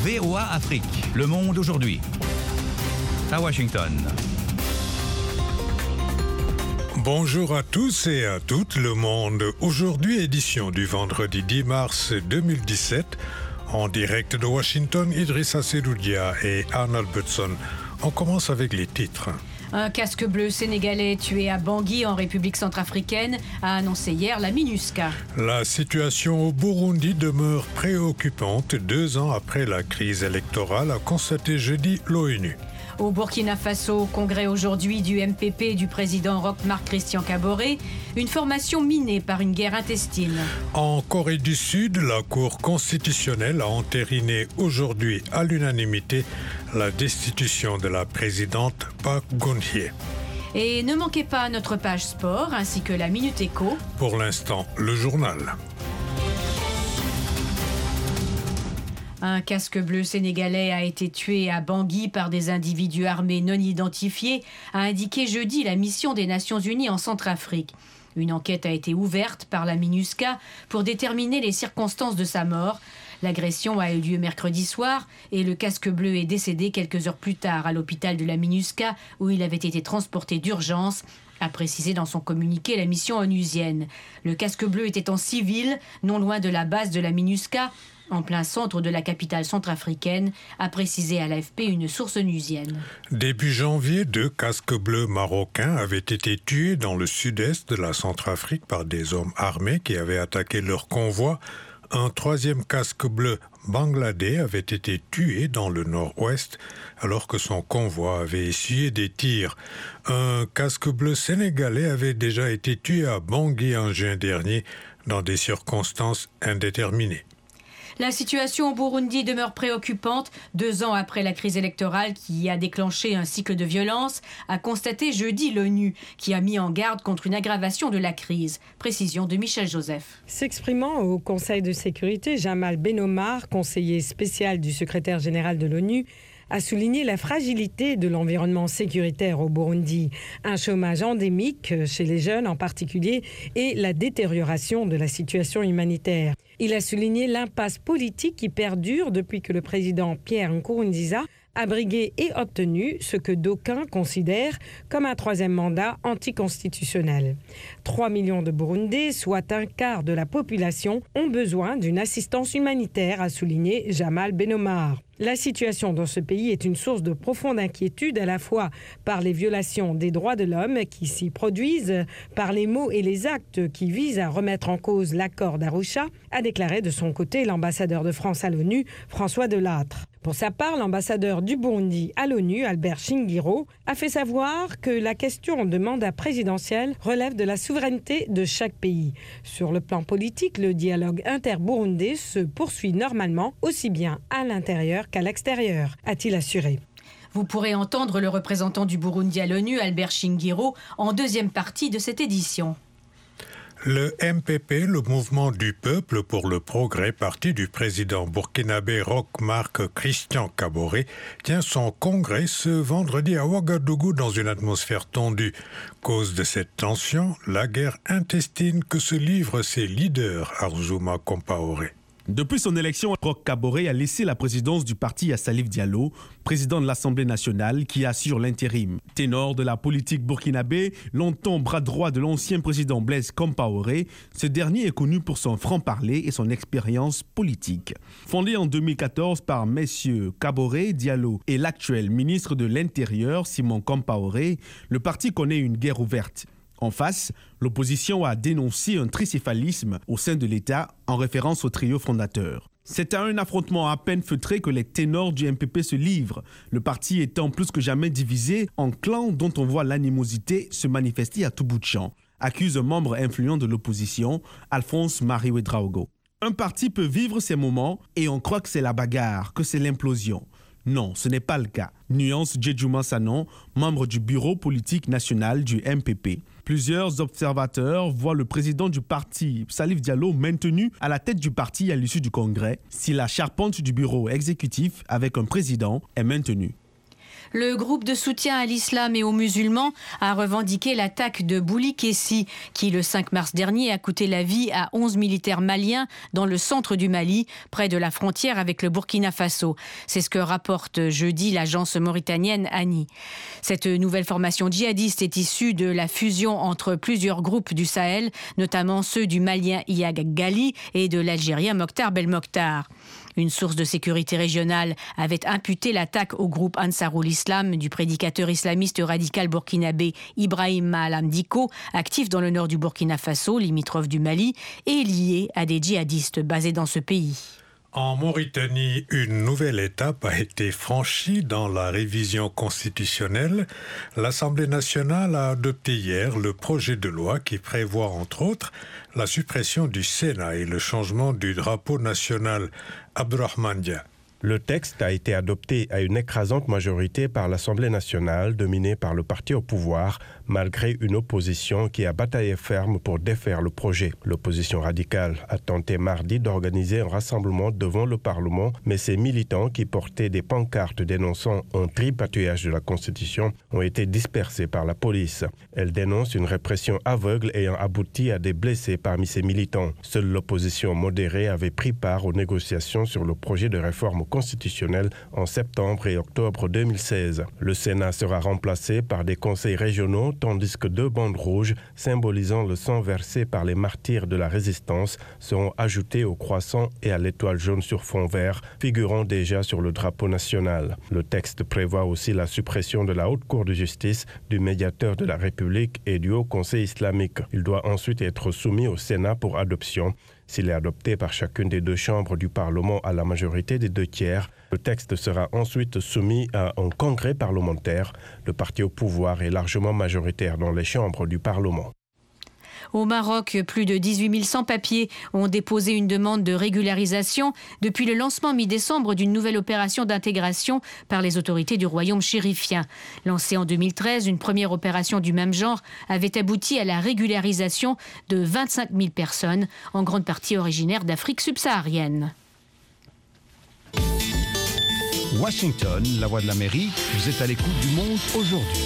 VOA Afrique, Le Monde aujourd'hui. À Washington. Bonjour à tous et à toutes, Le Monde aujourd'hui, édition du vendredi 10 mars 2017. En direct de Washington, Idrissa Seloudia et Arnold Butson. On commence avec les titres. Un casque bleu sénégalais tué à Bangui en République centrafricaine, a annoncé hier la MINUSCA. La situation au Burundi demeure préoccupante 2 ans après la crise électorale, a constaté jeudi l'ONU. Au Burkina Faso, congrès aujourd'hui du MPP du président Roch-Marc Christian Kaboré, une formation minée par une guerre intestine. En Corée du Sud, la Cour constitutionnelle a entériné aujourd'hui à l'unanimité la destitution de la présidente Park Geun-hye. Et ne manquez pas notre page sport ainsi que la Minute Éco. Pour l'instant, le journal. Un casque bleu sénégalais a été tué à Bangui par des individus armés non identifiés, a indiqué jeudi la mission des Nations Unies en Centrafrique. Une enquête a été ouverte par la MINUSCA pour déterminer les circonstances de sa mort. L'agression a eu lieu mercredi soir et le casque bleu est décédé quelques heures plus tard à l'hôpital de la MINUSCA où il avait été transporté d'urgence, a précisé dans son communiqué la mission onusienne. Le casque bleu était en civil, non loin de la base de la MINUSCA, en plein centre de la capitale centrafricaine, a précisé à l'AFP une source onusienne. Début janvier, 2 casques bleus marocains avaient été tués dans le sud-est de la Centrafrique par des hommes armés qui avaient attaqué leur convoi. Un 3e casque bleu bangladais avait été tué dans le nord-ouest alors que son convoi avait essuyé des tirs. Un casque bleu sénégalais avait déjà été tué à Bangui en juin dernier dans des circonstances indéterminées. La situation au Burundi demeure préoccupante 2 ans après la crise électorale qui a déclenché un cycle de violence, a constaté jeudi l'ONU, qui a mis en garde contre une aggravation de la crise. Précision de Michel Joseph. S'exprimant au Conseil de sécurité, Jamal Ben-Omar, conseiller spécial du secrétaire général de l'ONU, a souligné la fragilité de l'environnement sécuritaire au Burundi, un chômage endémique chez les jeunes en particulier et la détérioration de la situation humanitaire. Il a souligné l'impasse politique qui perdure depuis que le président Pierre Nkurunziza a brigué et obtenu ce que d'aucuns considèrent comme un 3e mandat anticonstitutionnel. 3 millions de Burundais, soit un quart de la population, ont besoin d'une assistance humanitaire, a souligné Jamal Ben-Omar. La situation dans ce pays est une source de profonde inquiétude à la fois par les violations des droits de l'homme qui s'y produisent, par les mots et les actes qui visent à remettre en cause l'accord d'Arusha, a déclaré de son côté l'ambassadeur de France à l'ONU, François Delattre. Pour sa part, l'ambassadeur du Burundi à l'ONU, Albert Shingiro, a fait savoir que la question de mandat présidentiel relève de la souveraineté de chaque pays. Sur le plan politique, le dialogue inter-burundais se poursuit normalement aussi bien à l'intérieur qu'à l'extérieur, a-t-il assuré. Vous pourrez entendre le représentant du Burundi à l'ONU, Albert Shingiro, en 2e partie de cette édition. Le MPP, le mouvement du peuple pour le progrès, parti du président burkinabé Roch-Marc Christian Kaboré, tient son congrès ce vendredi à Ouagadougou dans une atmosphère tendue. Cause de cette tension, la guerre intestine que se livrent ses leaders, Arzouma Compaoré. Depuis son élection, Roch Kaboré a laissé la présidence du parti à Salif Diallo, président de l'Assemblée nationale qui assure l'intérim. Ténor de la politique burkinabé, longtemps bras droit de l'ancien président Blaise Compaoré, ce dernier est connu pour son franc-parler et son expérience politique. Fondé en 2014 par messieurs Kaboré, Diallo et l'actuel ministre de l'Intérieur, Simon Compaoré, le parti connaît une guerre ouverte. En face, l'opposition a dénoncé un tricéphalisme au sein de l'État en référence au trio fondateur. C'est à un affrontement à peine feutré que les ténors du MPP se livrent, le parti étant plus que jamais divisé en clans dont on voit l'animosité se manifester à tout bout de champ, accuse un membre influent de l'opposition, Alphonse Marie Ouedraogo. Un parti peut vivre ces moments et on croit que c'est la bagarre, que c'est l'implosion. Non, ce n'est pas le cas. Nuance Djedjouma Sanon, membre du bureau politique national du MPP. Plusieurs observateurs voient le président du parti, Salif Diallo, maintenu à la tête du parti à l'issue du congrès, si la charpente du bureau exécutif avec un président est maintenue. Le groupe de soutien à l'islam et aux musulmans a revendiqué l'attaque de Bouli-Kessi, qui le 5 mars dernier a coûté la vie à 11 militaires maliens dans le centre du Mali, près de la frontière avec le Burkina Faso. C'est ce que rapporte jeudi l'agence mauritanienne ANI. Cette nouvelle formation djihadiste est issue de la fusion entre plusieurs groupes du Sahel, notamment ceux du Malien Iyad Ghali et de l'Algérien Mokhtar Belmokhtar. Une source de sécurité régionale avait imputé l'attaque au groupe Ansarul Islam du prédicateur islamiste radical burkinabé Ibrahim Malam Dicko, actif dans le nord du Burkina Faso, limitrophe du Mali, et lié à des djihadistes basés dans ce pays. En Mauritanie, une nouvelle étape a été franchie dans la révision constitutionnelle. L'Assemblée nationale a adopté hier le projet de loi qui prévoit, entre autres, la suppression du Sénat et le changement du drapeau national. Abdourahmane Dia. Le texte a été adopté à une écrasante majorité par l'Assemblée nationale, dominée par le parti au pouvoir, malgré une opposition qui a bataillé ferme pour défaire le projet. L'opposition radicale a tenté mardi d'organiser un rassemblement devant le Parlement, mais ces militants qui portaient des pancartes dénonçant un tripatouillage de la Constitution ont été dispersés par la police. Elle dénonce une répression aveugle ayant abouti à des blessés parmi ces militants. Seule l'opposition modérée avait pris part aux négociations sur le projet de réforme constitutionnelle en septembre et octobre 2016. Le Sénat sera remplacé par des conseils régionaux, tandis que 2 bandes rouges symbolisant le sang versé par les martyrs de la résistance seront ajoutées au croissant et à l'étoile jaune sur fond vert, figurant déjà sur le drapeau national. Le texte prévoit aussi la suppression de la Haute Cour de justice, du médiateur de la République et du Haut Conseil islamique. Il doit ensuite être soumis au Sénat pour adoption. S'il est adopté par chacune des 2 chambres du Parlement à la majorité des 2 tiers, le texte sera ensuite soumis à un congrès parlementaire. Le parti au pouvoir est largement majoritaire dans les chambres du Parlement. Au Maroc, plus de 18 000 sans-papiers ont déposé une demande de régularisation depuis le lancement mi-décembre d'une nouvelle opération d'intégration par les autorités du royaume chérifien. Lancée en 2013, une première opération du même genre avait abouti à la régularisation de 25 000 personnes, en grande partie originaires d'Afrique subsaharienne. Washington, la voix de l'Amérique, vous êtes à l'écoute du Monde aujourd'hui.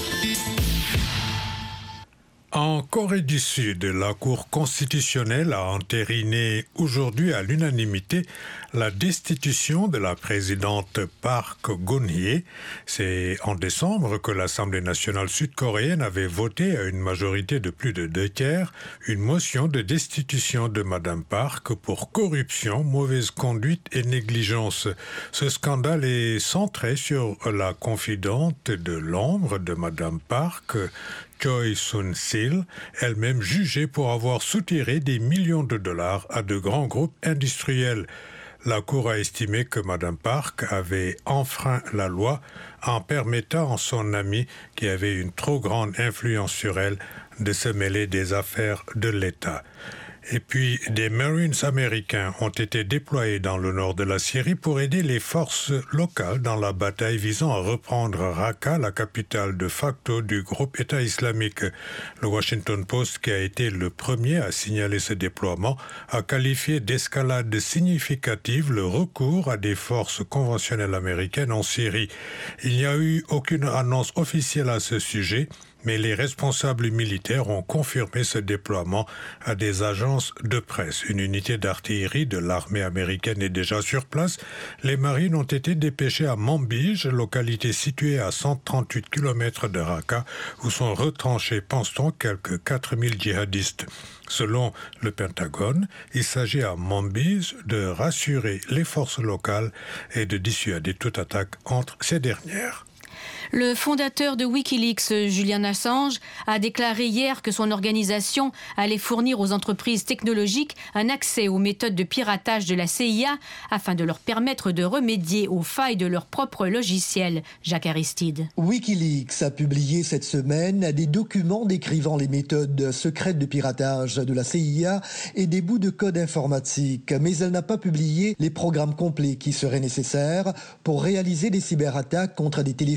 En Corée du Sud, la Cour constitutionnelle a entériné aujourd'hui à l'unanimité la destitution de la présidente Park Geun-hye. C'est en décembre que l'Assemblée nationale sud-coréenne avait voté à une majorité de plus de 2 tiers une motion de destitution de Madame Park pour corruption, mauvaise conduite et négligence. Ce scandale est centré sur la confidente de l'ombre de Madame Park, Choi Soon-sil, elle-même jugée pour avoir soutiré des millions de dollars à de grands groupes industriels. La Cour a estimé que Mme Park avait enfreint la loi en permettant à son ami, qui avait une trop grande influence sur elle, de se mêler des affaires de l'État. Et puis, des Marines américains ont été déployés dans le nord de la Syrie pour aider les forces locales dans la bataille visant à reprendre Raqqa, la capitale de facto du groupe État islamique. Le Washington Post, qui a été le premier à signaler ce déploiement, a qualifié d'escalade significative le recours à des forces conventionnelles américaines en Syrie. Il n'y a eu aucune annonce officielle à ce sujet, mais les responsables militaires ont confirmé ce déploiement à des agences de presse. Une unité d'artillerie de l'armée américaine est déjà sur place. Les marines ont été dépêchés à Manbij, localité située à 138 km de Raqqa, où sont retranchés, pense-t-on, quelques 4000 djihadistes. Selon le Pentagone, il s'agit à Manbij de rassurer les forces locales et de dissuader toute attaque entre ces dernières. Le fondateur de Wikileaks, Julian Assange, a déclaré hier que son organisation allait fournir aux entreprises technologiques un accès aux méthodes de piratage de la CIA afin de leur permettre de remédier aux failles de leur propre logiciel. Jacques Aristide. Wikileaks a publié cette semaine des documents décrivant les méthodes secrètes de piratage de la CIA et des bouts de code informatique, mais elle n'a pas publié les programmes complets qui seraient nécessaires pour réaliser des cyberattaques contre des téléphones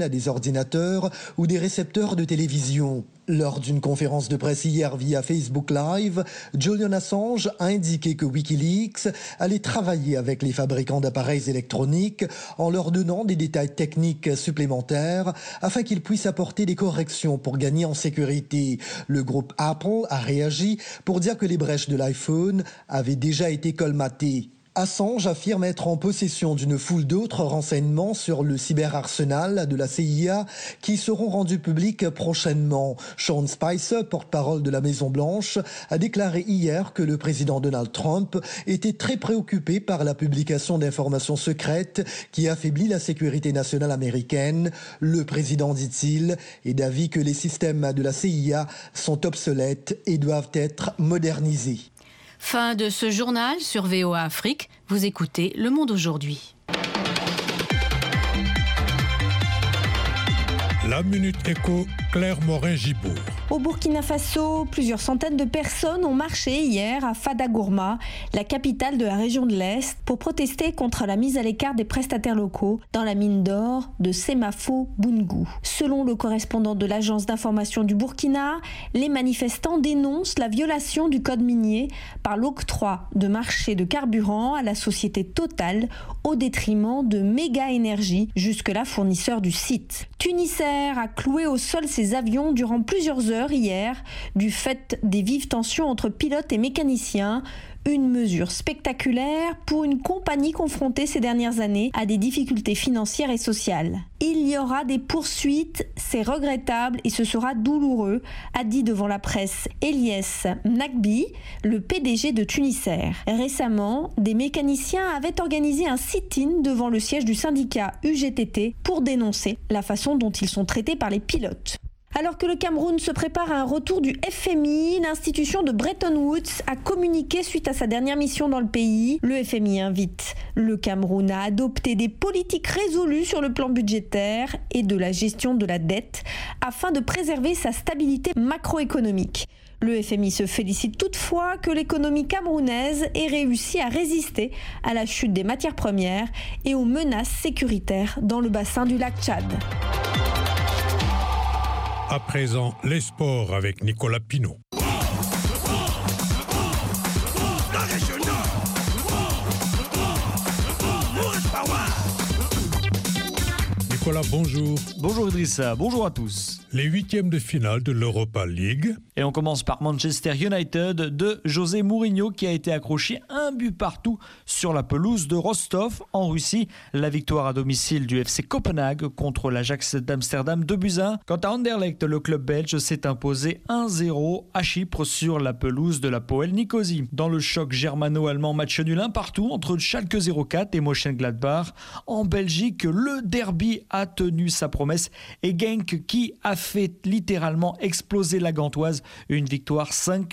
téléphones, des ordinateurs ou des récepteurs de télévision. Lors d'une conférence de presse hier via Facebook Live, Julian Assange a indiqué que Wikileaks allait travailler avec les fabricants d'appareils électroniques en leur donnant des détails techniques supplémentaires afin qu'ils puissent apporter des corrections pour gagner en sécurité. Le groupe Apple a réagi pour dire que les brèches de l'iPhone avaient déjà été colmatées. Assange affirme être en possession d'une foule d'autres renseignements sur le cyberarsenal de la CIA qui seront rendus publics prochainement. Sean Spicer, porte-parole de la Maison-Blanche, a déclaré hier que le président Donald Trump était très préoccupé par la publication d'informations secrètes qui affaiblit la sécurité nationale américaine. Le président, dit-il, est d'avis que les systèmes de la CIA sont obsolètes et doivent être modernisés. Fin de ce journal sur VOA Afrique. Vous écoutez Le Monde aujourd'hui. La Minute Éco, Claire Morin-Gibourg. Au Burkina Faso, plusieurs centaines de personnes ont marché hier à Fadagourma, la capitale de la région de l'Est, pour protester contre la mise à l'écart des prestataires locaux dans la mine d'or de Semafo-Boungou. Selon le correspondant de l'agence d'information du Burkina, les manifestants dénoncent la violation du code minier par l'octroi de marchés de carburant à la société Total au détriment de Méga Énergie, jusque-là fournisseur du site. Tunisair a cloué au sol ses avions durant plusieurs heures hier, du fait des vives tensions entre pilotes et mécaniciens. Une mesure spectaculaire pour une compagnie confrontée ces dernières années à des difficultés financières et sociales. Il y aura des poursuites, c'est regrettable et ce sera douloureux, a dit devant la presse Eliès Mnakbi, le PDG de Tunisair. Récemment, des mécaniciens avaient organisé un sit-in devant le siège du syndicat UGTT pour dénoncer la façon dont ils sont traités par les pilotes. Alors que le Cameroun se prépare à un retour du FMI, l'institution de Bretton Woods a communiqué suite à sa dernière mission dans le pays. Le FMI invite le Cameroun à adopter des politiques résolues sur le plan budgétaire et de la gestion de la dette afin de préserver sa stabilité macroéconomique. Le FMI se félicite toutefois que l'économie camerounaise ait réussi à résister à la chute des matières premières et aux menaces sécuritaires dans le bassin du lac Tchad. À présent, les sports avec Nicolas Pinault. Nicolas, bonjour. Bonjour Idrissa, bonjour à tous. Les huitièmes de finale de l'Europa League. Et on commence par Manchester United de José Mourinho qui a été accroché un but partout sur la pelouse de Rostov en Russie. La victoire à domicile du FC Copenhague contre l'Ajax d'Amsterdam 2-1. Quant à Anderlecht, le club belge s'est imposé 1-0 à Chypre sur la pelouse de la Poel Nicosie. Dans le choc germano-allemand, match nul 1 partout entre Schalke 04 et Mönchengladbach. En Belgique, le derby a tenu sa promesse et Genk qui a fait littéralement exploser la Gantoise. Une victoire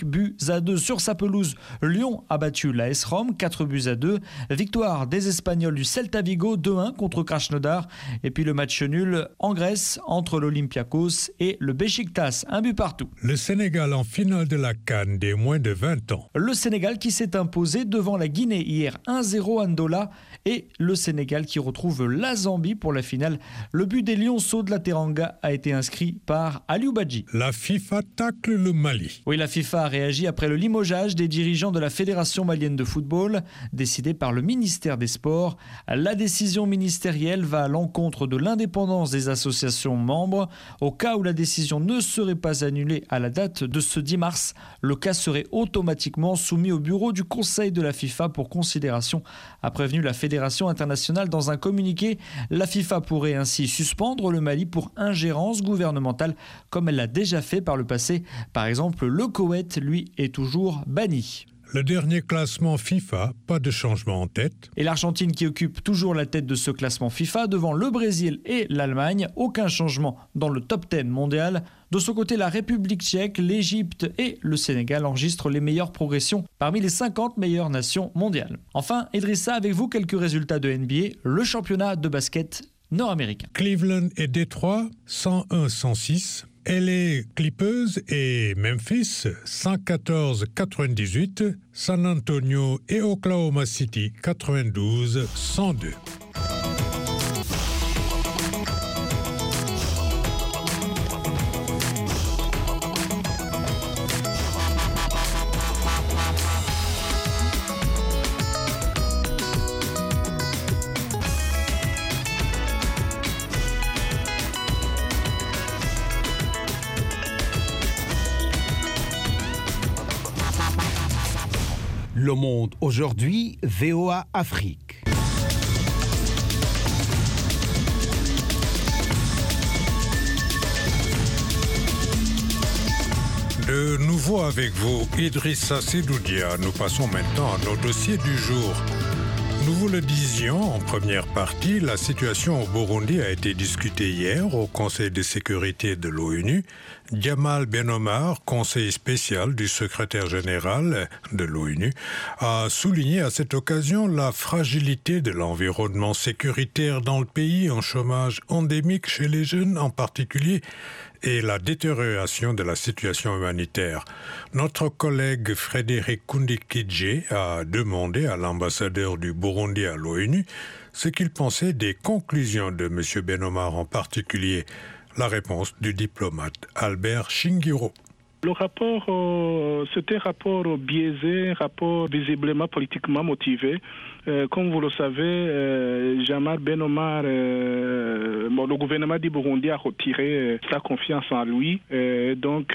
5-2 sur sa pelouse. Lyon a battu l'AS Rome 4-2. Victoire des Espagnols du Celta Vigo 2-1 contre Krasnodar. Et puis le match nul en Grèce entre l'Olympiakos et le Beşiktaş, 1 but partout. Le Sénégal en finale de la CAN des moins de 20 ans. Le Sénégal qui s'est imposé devant la Guinée hier 1-0 à Ndola et le Sénégal qui retrouve la Zambie pour la finale. Le but des Lionceaux de la Teranga a été inscrit par Aliou Badji. La FIFA tacle le Mali. Oui, la FIFA a réagi après le limogeage des dirigeants de la Fédération malienne de football, décidé par le ministère des Sports. La décision ministérielle va à l'encontre de l'indépendance des associations membres. Au cas où la décision ne serait pas annulée à la date de ce 10 mars, le cas serait automatiquement soumis au bureau du Conseil de la FIFA pour considération, a prévenu la Fédération internationale dans un communiqué. La FIFA pourrait ainsi suspendre le Mali pour ingérence gouvernementale, comme elle l'a déjà fait par le passé. Par exemple, le Koweït, lui, est toujours banni. Le dernier classement FIFA, pas de changement en tête. Et l'Argentine qui occupe toujours la tête de ce classement FIFA devant le Brésil et l'Allemagne. Aucun changement dans le top 10 mondial. De son côté, la République tchèque, l'Égypte et le Sénégal enregistrent les meilleures progressions parmi les 50 meilleures nations mondiales. Enfin, Idrissa, avec vous, quelques résultats de NBA, le championnat de basket nord-américain. Cleveland et Détroit, 101-106. LA Clippers et Memphis, 114-98. San Antonio et Oklahoma City, 92-102. Le Monde aujourd'hui, VOA Afrique. De nouveau avec vous, Idrissa Sedoudia. Nous passons maintenant à nos dossiers du jour. Nous vous le disions en première partie, la situation au Burundi a été discutée hier au Conseil de sécurité de l'ONU. Djamal Ben Omar, conseiller spécial du secrétaire général de l'ONU, a souligné à cette occasion la fragilité de l'environnement sécuritaire dans le pays, un chômage endémique chez les jeunes en particulier, et la détérioration de la situation humanitaire. Notre collègue Frédéric Kundikidje a demandé à l'ambassadeur du Burundi à l'ONU ce qu'il pensait des conclusions de M. Ben Omar en particulier. La réponse du diplomate Albert Shingiro. Le rapport, c'était un rapport biaisé, rapport visiblement politiquement motivé. Comme vous le savez, Djamal Ben Omar, le gouvernement du Burundi a retiré sa confiance en lui. Donc,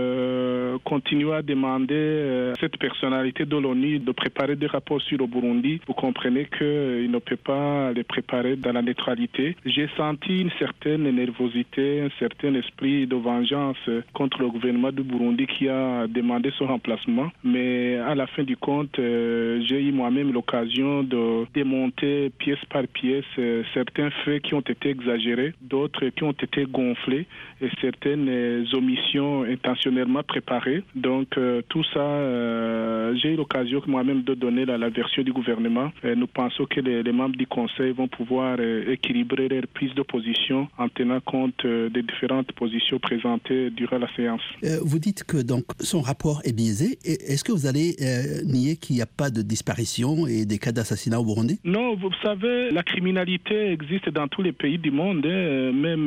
continue à demander à cette personnalité de l'ONU de préparer des rapports sur le Burundi. Vous comprenez qu'il ne peut pas les préparer dans la neutralité. J'ai senti une certaine nervosité, un certain esprit de vengeance contre le gouvernement du Burundi qui a demandé son remplacement. Mais à la fin du compte, j'ai eu moi-même l'occasion de démonter pièce par pièce certains faits qui ont été exagérés, d'autres qui ont été gonflés et certaines omissions intentionnellement préparées. Donc tout ça, j'ai eu l'occasion moi-même de donner la version du gouvernement. Nous pensons que les membres du Conseil vont pouvoir équilibrer leur prise de position en tenant compte des différentes positions présentées durant la séance. Vous dites que donc son rapport est biaisé. Est-ce que vous allez nier qu'il n'y a pas de disparition et des cas d'assassinat au Burundi? Non, vous savez, la criminalité existe dans tous les pays du monde. Même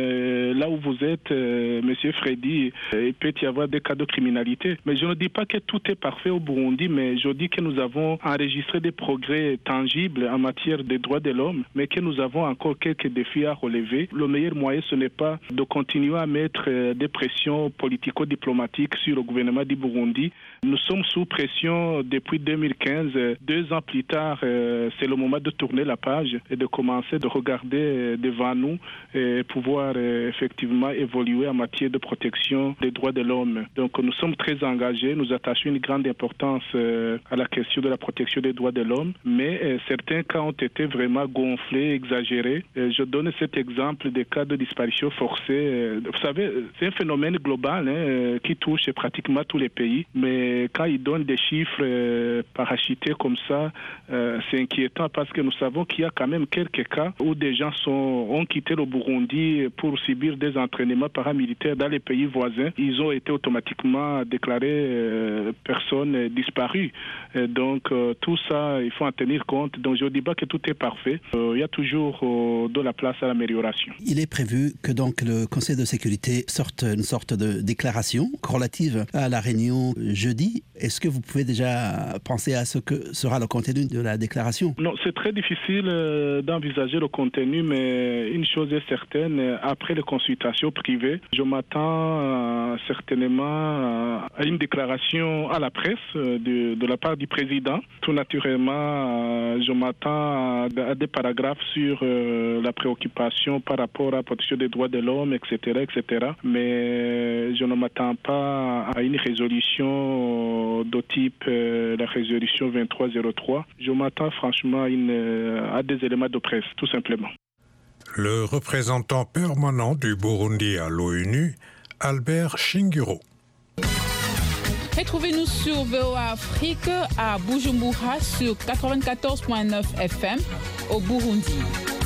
là où vous êtes, Monsieur Freddy, il peut y avoir des cas de criminalité. Mais je ne dis pas que tout est parfait au Burundi, mais je dis que nous avons enregistré des progrès tangibles en matière des droits de l'homme, mais que nous avons encore quelques défis à relever. Le meilleur moyen, ce n'est pas de continuer à mettre des pressions politico-diplomatiques sur le gouvernement du Burundi. Nous sommes sous pression depuis 2015. 2 ans plus tard, c'est le moment de tourner la page et de commencer de regarder devant nous et pouvoir effectivement évoluer en matière de protection des droits de l'homme. Donc nous sommes très engagés, nous attachons une grande importance à la question de la protection des droits de l'homme, mais certains cas ont été vraiment gonflés, exagérés. Je donne cet exemple des cas de disparition forcée. Vous savez, c'est un phénomène global qui touche pratiquement tous les pays, mais quand ils donnent des chiffres parachutés comme ça, c'est inquiétant parce que nous savons qu'il y a quand même quelques cas où des gens ont quitté le Burundi pour subir des entraînements paramilitaires dans les pays voisins. Ils ont été automatiquement déclarés personnes disparues. Donc tout ça, il faut en tenir compte. Donc je ne dis pas que tout est parfait. Il y a toujours de la place à l'amélioration. Il est prévu que donc le Conseil de sécurité sorte une sorte de déclaration relative à la réunion jeudi. Est-ce que vous pouvez déjà penser à ce que sera le contenu de la déclaration? Non, c'est très difficile d'envisager le contenu, mais une chose est certaine, après les consultations privées, je m'attends certainement à une déclaration à la presse de la part du président. Tout naturellement, je m'attends à des paragraphes sur la préoccupation par rapport à la protection des droits de l'homme, etc., etc. Mais je ne m'attends pas à une résolution de type la résolution 2303. Je m'attends franchement à des éléments de presse, tout simplement. Le représentant permanent du Burundi à l'ONU, Albert Shingiro. Retrouvez-nous sur VOA Afrique à Bujumbura sur 94.9 FM au Burundi.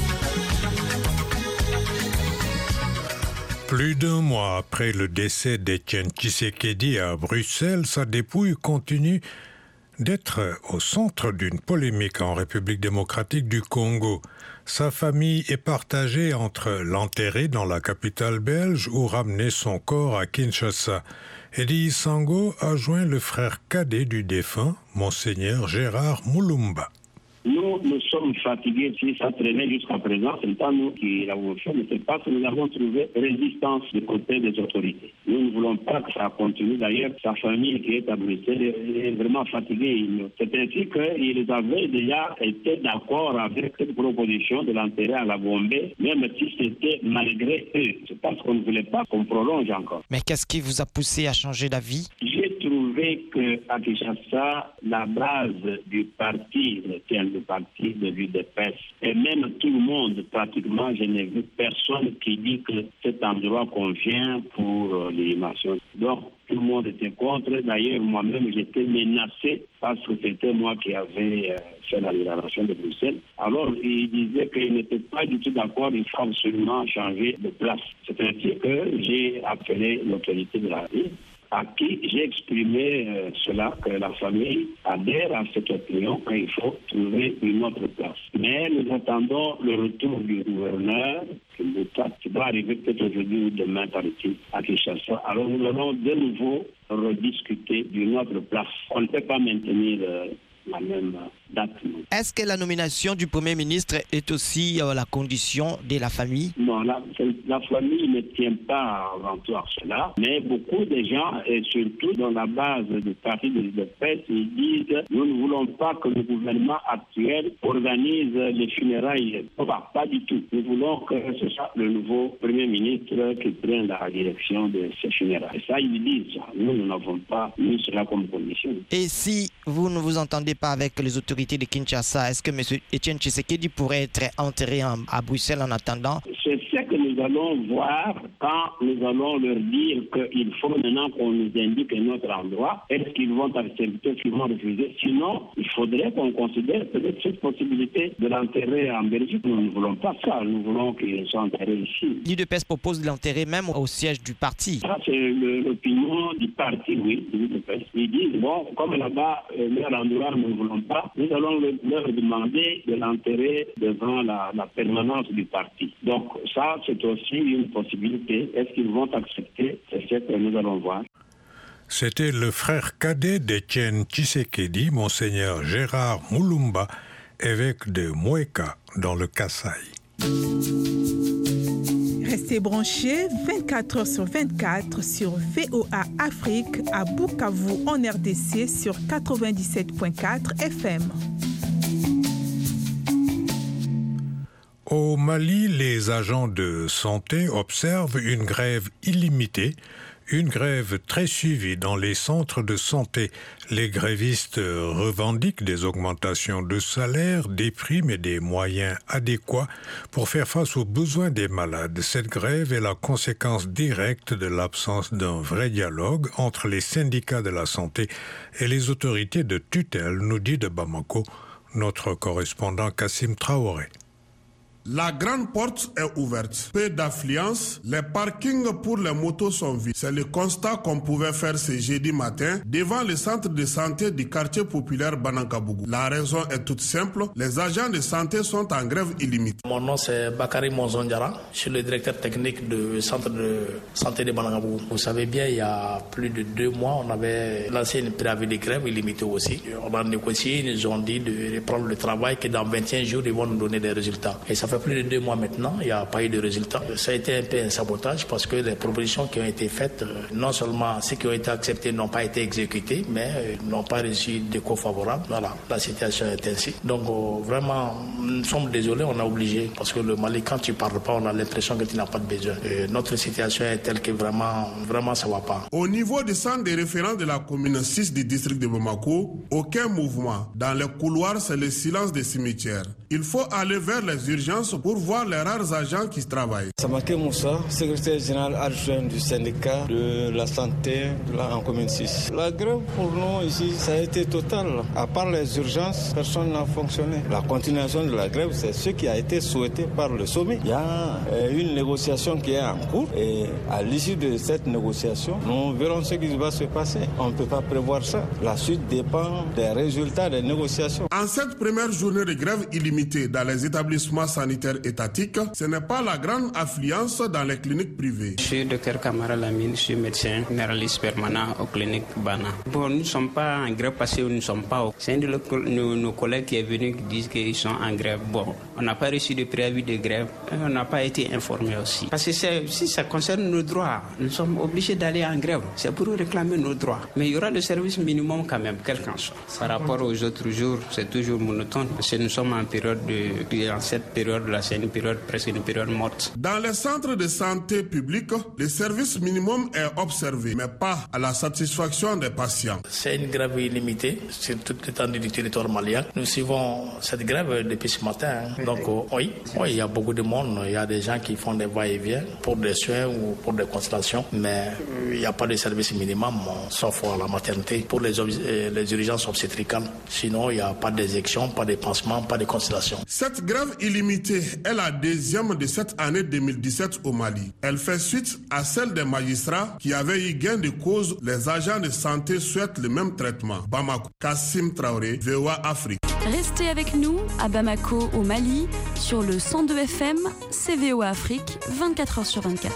Plus d'1 mois après le décès d'Etienne Tshisekedi à Bruxelles, sa dépouille continue d'être au centre d'une polémique en République démocratique du Congo. Sa famille est partagée entre l'enterrer dans la capitale belge ou ramener son corps à Kinshasa. Eddie Sango a joint le frère cadet du défunt, Monseigneur Gérard Moulumba. Nous nous sommes fatigués. Si ça traînait jusqu'à présent, c'est pas nous qui l'avons fait, mais c'est parce que nous avons trouvé résistance du côté des autorités. Nous ne voulons pas que ça continue. D'ailleurs, sa famille qui est à Bruxelles est vraiment fatiguée. C'est ainsi qu'ils avaient déjà été d'accord avec cette proposition de l'enterrer à la Bombée, même si c'était malgré eux. C'est parce qu'on ne voulait pas qu'on prolonge encore. Mais qu'est-ce qui vous a poussé à changer d'avis? J'ai trouvé qu'à Kinshasa, la base du parti, le parti de l'UDPS, et même tout le monde, pratiquement, je n'ai vu personne qui dit que cet endroit convient pour l'élimination. Donc, tout le monde était contre. D'ailleurs, moi-même, j'étais menacé parce que c'était moi qui avais fait la libération de Bruxelles. Alors, il disait qu'il n'était pas du tout d'accord, il faut absolument changer de place. C'est ainsi que j'ai appelé l'autorité de la ville, à qui j'ai exprimé cela, que la famille adhère à cette opinion qu'il faut trouver une autre place. Mais nous attendons le retour du gouverneur, qui doit arriver peut-être aujourd'hui ou demain par ici à Kinshasa. Alors nous allons de nouveau rediscuter d'une autre place. On ne peut pas maintenir la même date. Est-ce que la nomination du Premier ministre est aussi la condition de la famille? Non, la famille ne tient pas avant tout à cela, mais beaucoup de gens, et surtout dans la base du parti de l'UDPS, ils disent « Nous ne voulons pas que le gouvernement actuel organise les funérailles. » Pas du tout. Nous voulons que ce soit le nouveau Premier ministre qui prenne la direction de ces funérailles. Ça, ils disent. Nous n'avons pas mis cela comme condition. Et si vous ne vous entendez pas avec les autorités de Kinshasa, est-ce que M. Etienne Tshisekedi pourrait être enterré à Bruxelles en attendant? C'est ce que nous allons voir quand nous allons leur dire qu'il faut maintenant qu'on nous indique notre endroit. Est-ce qu'ils vont accepter, est-ce qu'ils vont refuser? Sinon, il faudrait qu'on considère peut-être cette possibilité de l'enterrer en Belgique. Nous ne voulons pas ça. Nous voulons qu'il soit enterré ici. L'UDPS propose de l'enterrer même au siège du parti. Ça, c'est l'opinion du parti, oui, de l'UDPS. Ils disent, bon, comme là-bas, leur endroit, nous ne voulons pas, nous allons leur demander de l'enterrer devant la permanence du parti. Donc, ça, c'est aussi une possibilité. Est-ce qu'ils vont accepter? C'est ce que nous allons voir. C'était le frère cadet d'Etienne Tshisekedi, Monseigneur Gérard Moulumba, évêque de Moueka, dans le Kasaï. Restez branchés 24 heures sur 24 sur VOA Afrique à Bukavu en RDC sur 97.4 FM. Au Mali, les agents de santé observent une grève illimitée, une grève très suivie dans les centres de santé. Les grévistes revendiquent des augmentations de salaire, des primes et des moyens adéquats pour faire face aux besoins des malades. Cette grève est la conséquence directe de l'absence d'un vrai dialogue entre les syndicats de la santé et les autorités de tutelle, nous dit de Bamako notre correspondant Kassim Traoré. La grande porte est ouverte. Peu d'affluence, les parkings pour les motos sont vides. C'est le constat qu'on pouvait faire ce jeudi matin devant le centre de santé du quartier populaire Banankabougou. La raison est toute simple, les agents de santé sont en grève illimitée. Mon nom c'est Bakary Monzondiara, je suis le directeur technique du centre de santé de Banankabougou. Vous savez bien, il y a plus de 2 mois, on avait lancé une préavis de grève illimitée aussi. On a négocié, ils nous ont dit de reprendre le travail, que dans 21 jours, ils vont nous donner des résultats. Et ça fait plus de 2 mois maintenant, il n'y a pas eu de résultats. Ça a été un peu un sabotage parce que les propositions qui ont été faites, non seulement ceux qui ont été acceptés n'ont pas été exécutés, mais n'ont pas reçu d'écho favorable. Voilà, la situation est ainsi. Donc vraiment, nous sommes désolés, on a obligé parce que le Mali, quand tu ne parles pas, on a l'impression que tu n'as pas de besoin. Et notre situation est telle que vraiment ça ne va pas. Au niveau du centre de référence de la commune 6 du district de Bamako, aucun mouvement. Dans les couloirs, c'est le silence des cimetières. Il faut aller vers les urgences pour voir les rares agents qui travaillent. Samake Moussa, secrétaire général adjoint du syndicat de la santé en commune 6. La grève pour nous ici, ça a été total. À part les urgences, personne n'a fonctionné. La continuation de la grève, c'est ce qui a été souhaité par le sommet. Il y a une négociation qui est en cours et à l'issue de cette négociation, nous verrons ce qui va se passer. On ne peut pas prévoir ça. La suite dépend des résultats des négociations. En cette première journée de grève illimitée dans les établissements sanitaires sanitaire étatique, ce n'est pas la grande affluence dans les cliniques privées. Je suis Dr Kamara Lamine, je suis médecin généraliste permanent aux cliniques Bana. Bon, nous ne sommes pas en grève parce que nous ne sommes pas. C'est un de nos collègues qui est venu qui disent qu'ils sont en grève. Bon, on n'a pas reçu de préavis de grève, on n'a pas été informés aussi. Parce que si ça concerne nos droits, nous sommes obligés d'aller en grève. C'est pour réclamer nos droits. Mais il y aura le service minimum quand même, quel qu'en soit. Par rapport aux autres jours, c'est toujours monotone. Parce que nous sommes en période en cette période-là, c'est une période presque une période morte. Dans les centres de santé publics, le service minimum est observé, mais pas à la satisfaction des patients. C'est une grève illimitée sur toute l'étendue du territoire malien. Nous suivons cette grève depuis ce matin. Donc oui, il y a beaucoup de monde. Il y a des gens qui font des va-et-vient pour des soins ou pour des consultations, mais il n'y a pas de service minimum, sauf à la maternité, pour les urgences obstétricales. Sinon, il n'y a pas d'éjection, pas de pansement, pas de consultation. Cette grève illimitée est la deuxième de cette année 2017 au Mali. Elle fait suite à celle des magistrats qui avaient eu gain de cause. Les agents de santé souhaitent le même traitement. Bamako, Kassim Traoré, VOA Afrique. Restez avec nous à Bamako, au Mali, sur le 102 FM, c'est VOA Afrique, 24h sur 24.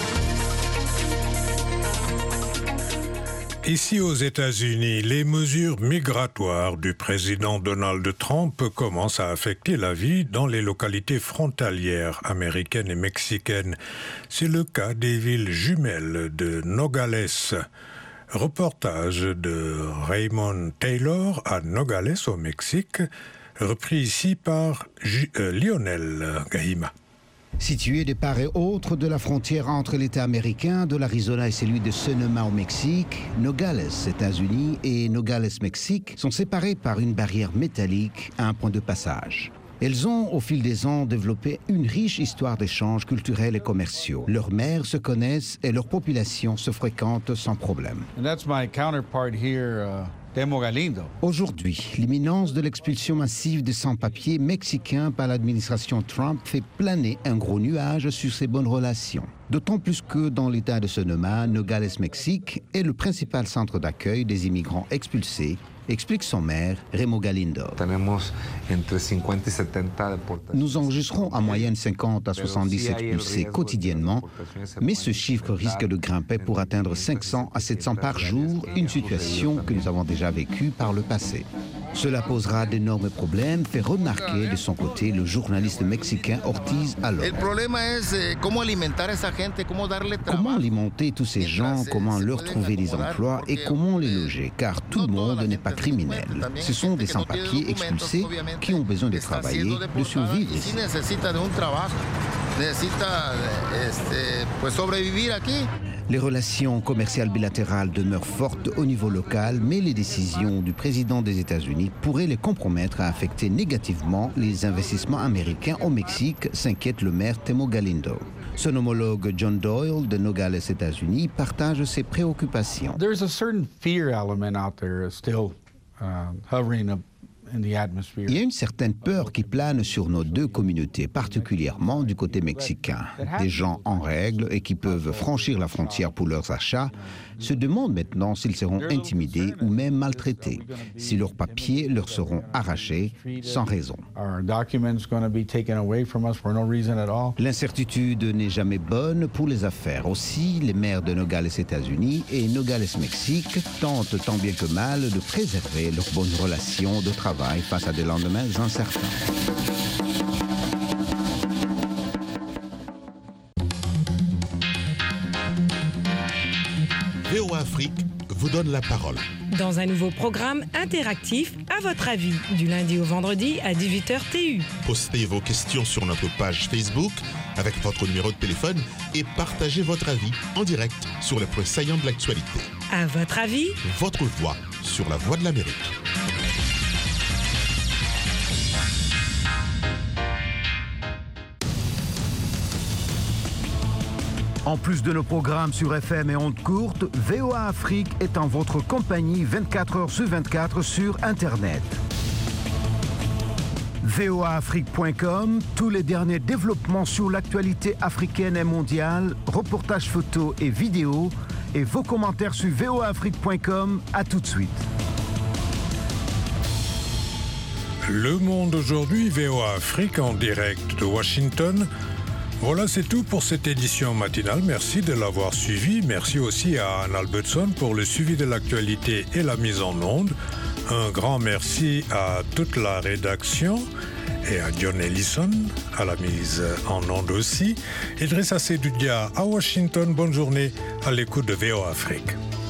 Ici aux États-Unis, les mesures migratoires du président Donald Trump commencent à affecter la vie dans les localités frontalières américaines et mexicaines. C'est le cas des villes jumelles de Nogales. Reportage de Raymond Taylor à Nogales au Mexique, repris ici par Lionel Gahima. Situé de part et autre de la frontière entre l'État américain de l'Arizona et celui de Sonoma au Mexique, Nogales, États-Unis et Nogales, Mexique sont séparés par une barrière métallique à un point de passage. Elles ont, au fil des ans, développé une riche histoire d'échanges culturels et commerciaux. Leurs mères se connaissent et leur population se fréquente sans problème. Aujourd'hui, l'imminence de l'expulsion massive des sans-papiers mexicains par l'administration Trump fait planer un gros nuage sur ces bonnes relations. D'autant plus que dans l'État de Sonoma, Nogales, Mexique est le principal centre d'accueil des immigrants expulsés, explique son maire, Remo Galindo. Nous enregistrons en moyenne 50 à 70 expulsés quotidiennement, mais ce chiffre risque de grimper pour atteindre 500 à 700 par jour, une situation que nous avons déjà vécue par le passé. Cela posera d'énormes problèmes, fait remarquer de son côté le journaliste mexicain Ortiz Alor. Comment alimenter tous ces gens, comment leur trouver des emplois et comment les loger, car tout le monde n'est pas criminel. Ce sont des sans-papiers expulsés qui ont besoin de travailler, de survivre ici. Les relations commerciales bilatérales demeurent fortes au niveau local, mais les décisions du président des États-Unis pourraient les compromettre à affecter négativement les investissements américains au Mexique, s'inquiète le maire Temo Galindo. Son homologue John Doyle de Nogales, États-Unis, partage ses préoccupations. There's a certain fear element out there still hovering up. Il y a une certaine peur qui plane sur nos deux communautés, particulièrement du côté mexicain. Des gens en règle et qui peuvent franchir la frontière pour leurs achats se demandent maintenant s'ils seront intimidés ou même maltraités, si leurs papiers leur seront arrachés sans raison. L'incertitude n'est jamais bonne pour les affaires. Aussi, les maires de Nogales, États-Unis et Nogales, Mexique tentent tant bien que mal de préserver leurs bonnes relations de travail face à des lendemains incertains. VOA Afrique vous donne la parole. Dans un nouveau programme interactif, à votre avis, du lundi au vendredi à 18h TU. Postez vos questions sur notre page Facebook avec votre numéro de téléphone et partagez votre avis en direct sur les points saillants de l'actualité. À votre avis, votre voix sur la Voix de l'Amérique. En plus de nos programmes sur FM et ondes courtes, VOA Afrique est en votre compagnie 24h sur 24 sur Internet. voaafrique.com, tous les derniers développements sur l'actualité africaine et mondiale, reportages photos et vidéos, et vos commentaires sur voaafrique.com. À tout de suite. Le Monde aujourd'hui, VOA Afrique en direct de Washington. Voilà, c'est tout pour cette édition matinale. Merci de l'avoir suivi. Merci aussi à Anne Albertson pour le suivi de l'actualité et la mise en onde. Un grand merci à toute la rédaction et à John Ellison à la mise en onde aussi. Idrissa Seydoudia à Washington. Bonne journée à l'écoute de VOA Afrique.